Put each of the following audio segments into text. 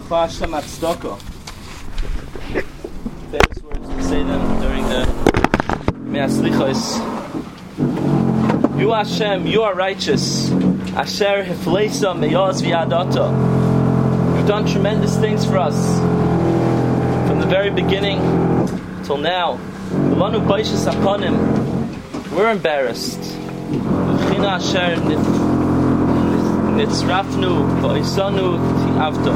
Hashem Atzdaka. Famous words, we say them during the Me'aslichos. You Hashem, you are righteous. Asher Hifleisa Meyaz V'Yadata. You've done tremendous things for us from the very beginning till now. V'lanu Baishas Hapanim. We're embarrassed. V'china Asher Nitzrafnu V'Isanu Ti'avta.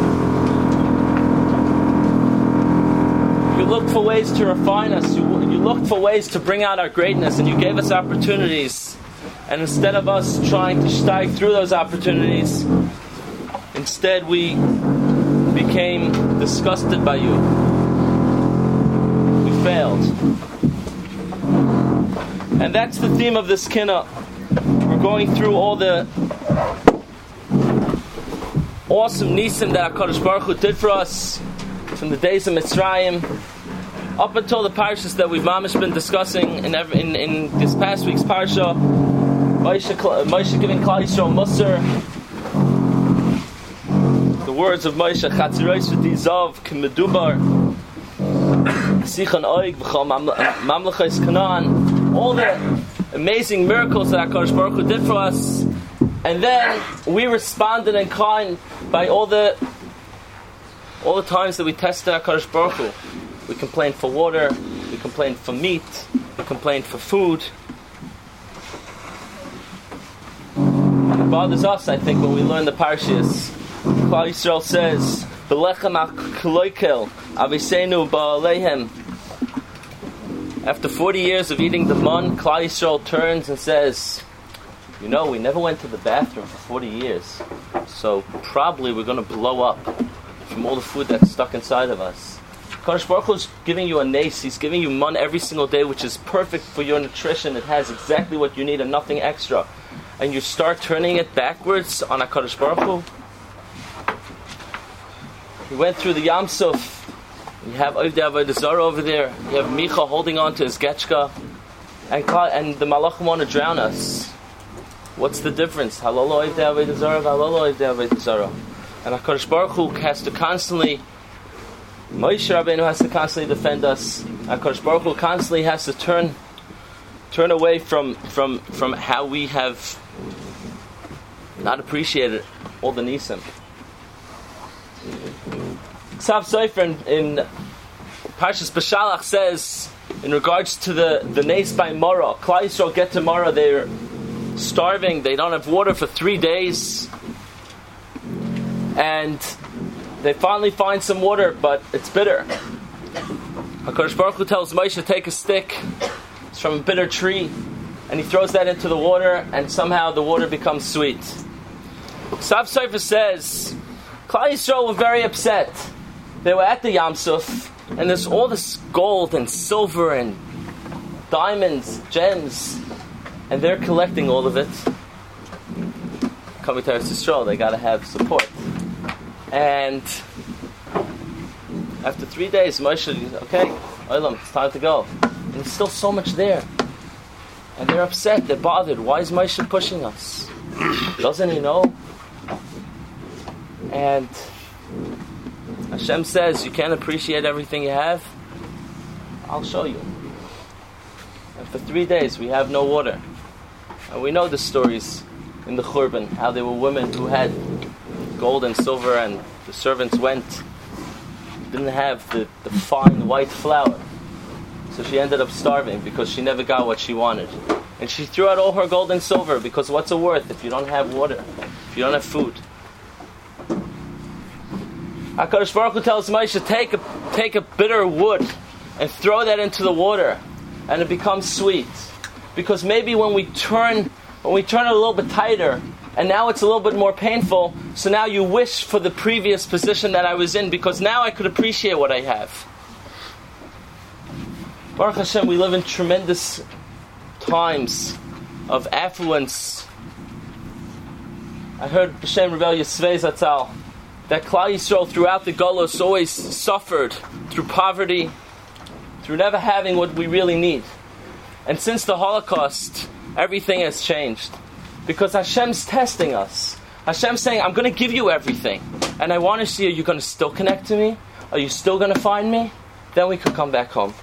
You looked for ways to refine us. You looked for ways to bring out our greatness, and you gave us opportunities. And instead of us trying to steig through those opportunities, instead we became disgusted by you. We failed. And that's the theme of this kinnah. We're going through all the awesome nisim that HaKadosh Baruch Hu did for us from the days of Mitzrayim up until the parashas that we've mamish been discussing in this past week's parasha. Moshe giving Klal Yisrael Musar. The words of Moshe, Chatziros v'Tizav k'medubar Sichon Oig v'chol Mamlechos Canaan. All the amazing miracles that HaKadosh Baruch Hu did for us, and then we responded in kind by all the times that we tested HaKadosh Baruch Hu. We complained for water, we complained for meat, we complained for food. And it bothers us, I think, when we learn the parashas. Klal Yisrael says, "B'lechem ha'kloikel aviseinu ba'aleihem." After 40 years of eating the man, Klal Yisrael turns and says, "You know, we never went to the bathroom for 40 years, so probably we're going to blow up from all the food that's stuck inside of us." Kadosh Baruch Hu is giving you a nace. He's giving you man every single day, which is perfect for your nutrition. It has exactly what you need and nothing extra. And you start turning it backwards on HaKadosh Baruch Hu. You went through the Yam Suf. You have Ovdei Avodah Zarah over there. You have Micha holding on to his getchka. And the Malachim want to drown us. What's the difference? Halal Ovdei Avodah Zarah, Halal Ovdei Avodah Zarah. And HaKadosh Baruch Hu has to constantly, Moshe Rabbeinu has to constantly defend us. HaKadosh Baruch Hu constantly has to turn away from how we have not appreciated all the nisim. Ksav Sofer in Parshas Beshalach says, in regards to the nace by Mara, Klal Yisrael get to Mara, they're starving, they don't have water for 3 days, and they finally find some water, but it's bitter. HaKadosh Baruch Hu tells Moshe to take a stick, it's from a bitter tree, and he throws that into the water, and somehow the water becomes sweet. Ksav Sofer says, Klal Yisrael were very upset. They were at the Yam Suf, and there's all this gold and silver and diamonds, gems, and they're collecting all of it. Coming to Eretz Yisrael, they got to have support. And after 3 days, Moshe, okay, Olam, it's time to go. And there's still so much there. And they're upset, they're bothered. Why is Moshe pushing us? Doesn't he know? And Hashem says, you can't appreciate everything you have? I'll show you. And for 3 days, we have no water. And we know the stories in the Churban, how there were women who had gold and silver, and the servants didn't have the fine white flour. So she ended up starving because she never got what she wanted. And she threw out all her gold and silver, because what's it worth if you don't have water, if you don't have food? HaKadosh Baruch Hu tells Moshe, take a bitter wood and throw that into the water, and it becomes sweet. Because maybe when we turn it a little bit tighter, and now it's a little bit more painful, so now you wish for the previous position that I was in, because now I could appreciate what I have. Baruch Hashem, we live in tremendous times of affluence. I heard B'Shem Rebel Yisvei Zatzal that Klal Yisrael throughout the Golos always suffered through poverty, through never having what we really need. And since the Holocaust, everything has changed. Because Hashem's testing us. Hashem's saying, I'm going to give you everything. And I want to see, are you going to still connect to me? Are you still going to find me? Then we could come back home.